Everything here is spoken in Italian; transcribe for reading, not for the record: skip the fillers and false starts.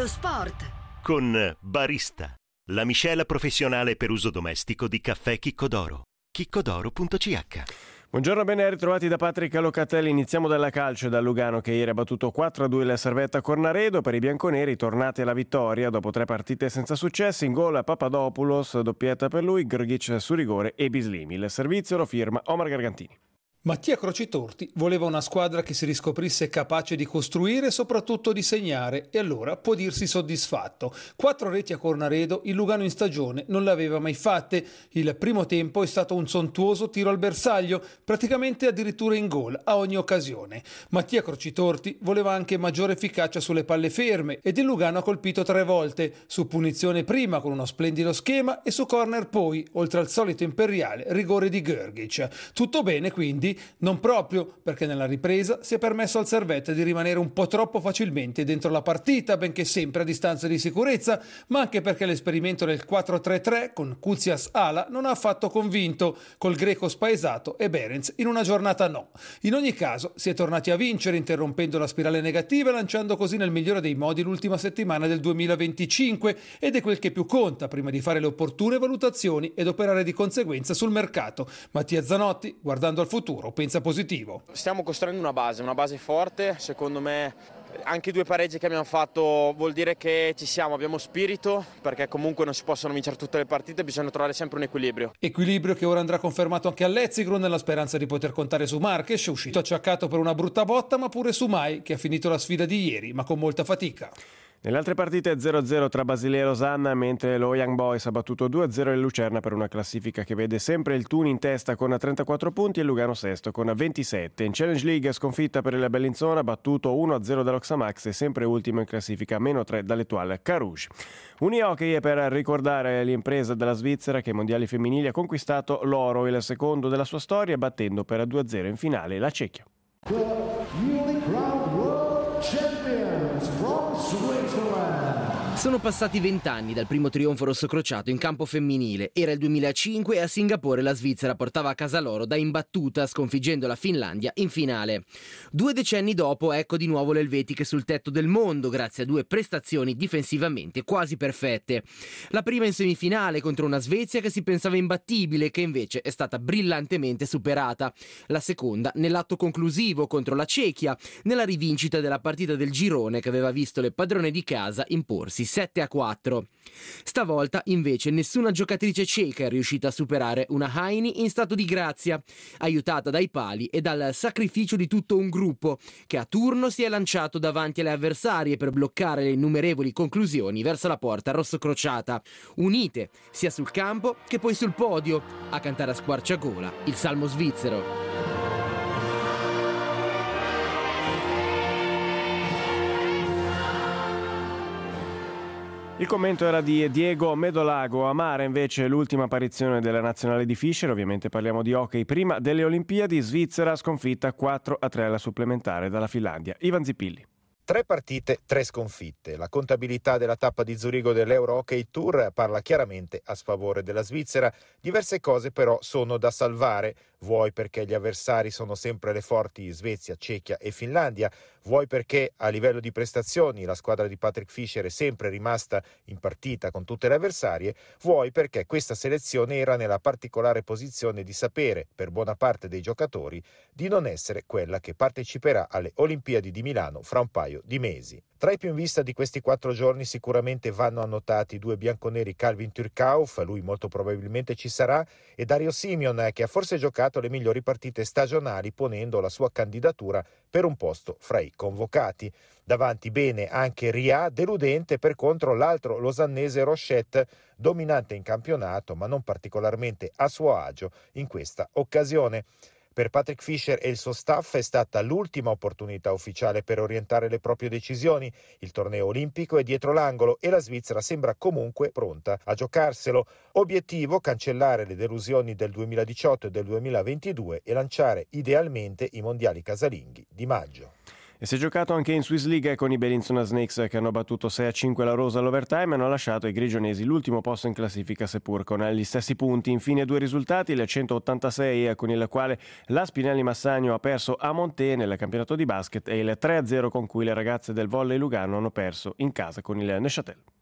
Lo sport con Barista, la miscela professionale per uso domestico di caffè Chicco d'Oro. chiccodoro.ch. Buongiorno, ben ritrovati da Patrick Locatelli. Iniziamo dalla calcio e dal Lugano che ieri ha battuto 4-2 la Servetta Cornaredo. Per i bianconeri tornati alla vittoria dopo 3 partite senza successo. In gol a Papadopoulos, doppietta per lui, Grgic su rigore e Bislimi. Il servizio lo firma Omar Gargantini. Mattia Crocitorti voleva una squadra che si riscoprisse capace di costruire e soprattutto di segnare, e allora può dirsi soddisfatto. 4 reti a Cornaredo, il Lugano in stagione non le aveva mai fatte. Il primo tempo è stato un sontuoso tiro al bersaglio, praticamente addirittura in gol a ogni occasione. Mattia Crocitorti voleva anche maggiore efficacia sulle palle ferme ed il Lugano ha colpito 3 volte, su punizione prima con uno splendido schema e su corner poi, oltre al solito imperiale rigore di Grgic. Tutto bene quindi? Non proprio, perché nella ripresa si è permesso al Servette di rimanere un po' troppo facilmente dentro la partita, benché sempre a distanza di sicurezza, ma anche perché l'esperimento del 4-3-3 con Kuzias ala non ha affatto convinto, col greco spaesato e Behrens in una giornata no. In ogni caso si è tornati a vincere interrompendo la spirale negativa e lanciando così nel migliore dei modi l'ultima settimana del 2025, ed è quel che più conta prima di fare le opportune valutazioni ed operare di conseguenza sul mercato. Mattia Zanotti, guardando al futuro, pensa positivo. Stiamo costruendo una base forte, secondo me anche i 2 pareggi che abbiamo fatto vuol dire che ci siamo, abbiamo spirito, perché comunque non si possono vincere tutte le partite, bisogna trovare sempre un equilibrio. Equilibrio che ora andrà confermato anche all'Ezzigro nella speranza di poter contare su Marques, uscito acciaccato per una brutta botta, ma pure su Mai, che ha finito la sfida di ieri, ma con molta fatica. Nelle altre partite 0-0 tra Basilea e Losanna, mentre lo Young Boys ha battuto 2-0 il Lucerna per una classifica che vede sempre il Thun in testa con 34 punti e il Lugano sesto con 27. In Challenge League sconfitta per il Bellinzona, battuto 1-0 dall'Oxamax e sempre ultimo in classifica, -3 dall'Etoile Carouge. Unihockey è per ricordare l'impresa della Svizzera che ai mondiali femminili ha conquistato l'oro, il secondo della sua storia, battendo per 2-0 in finale la Cechia. Sono passati 20 anni dal primo trionfo rossocrociato in campo femminile. Era il 2005 e a Singapore la Svizzera portava a casa l'oro da imbattuta, sconfiggendo la Finlandia in finale. 2 decenni dopo, ecco di nuovo le elvetiche sul tetto del mondo, grazie a 2 prestazioni difensivamente quasi perfette. La prima in semifinale contro una Svezia che si pensava imbattibile, che invece è stata brillantemente superata. La seconda nell'atto conclusivo contro la Cechia, nella rivincita della partita del girone che aveva visto le padrone di casa imporsi 7-4. Stavolta invece nessuna giocatrice ceca è riuscita a superare una Heini in stato di grazia, aiutata dai pali e dal sacrificio di tutto un gruppo che a turno si è lanciato davanti alle avversarie per bloccare le innumerevoli conclusioni verso la porta rossocrociata, unite sia sul campo che poi sul podio a cantare a squarciagola il salmo svizzero. Il commento era di Diego Medolago. Amara invece l'ultima apparizione della nazionale di Fischer, ovviamente parliamo di hockey, prima delle Olimpiadi. Svizzera sconfitta 4-3 alla supplementare dalla Finlandia. Ivan Zippilli. 3 partite, 3 sconfitte. La contabilità della tappa di Zurigo dell'Euro Hockey Tour parla chiaramente a sfavore della Svizzera. Diverse cose però sono da salvare, vuoi perché gli avversari sono sempre le forti Svezia, Cechia e Finlandia, vuoi perché a livello di prestazioni la squadra di Patrick Fischer è sempre rimasta in partita con tutte le avversarie, vuoi perché questa selezione era nella particolare posizione di sapere, per buona parte dei giocatori, di non essere quella che parteciperà alle Olimpiadi di Milano fra un paio di mesi. Tra i più in vista di questi 4 giorni sicuramente vanno annotati 2 bianconeri, Calvin Turkauf, lui molto probabilmente ci sarà, e Dario Simeon, che ha forse giocato le migliori partite stagionali ponendo la sua candidatura per un posto fra i convocati. Davanti bene anche Ria, deludente per contro l'altro losannese Rochette, dominante in campionato ma non particolarmente a suo agio in questa occasione. Per Patrick Fischer e il suo staff è stata l'ultima opportunità ufficiale per orientare le proprie decisioni. Il torneo olimpico è dietro l'angolo e la Svizzera sembra comunque pronta a giocarselo. Obiettivo: cancellare le delusioni del 2018 e del 2022 e lanciare idealmente i mondiali casalinghi di maggio. E si è giocato anche in Swiss League con i Bellinzona Snakes che hanno battuto 6-5 la Rosa all'overtime e hanno lasciato ai grigionesi l'ultimo posto in classifica seppur con gli stessi punti. Infine due risultati, il 186 con il quale la Spinelli Massagno ha perso a Monté nel campionato di basket e il 3-0 con cui le ragazze del Volley Lugano hanno perso in casa con il Neuchâtel.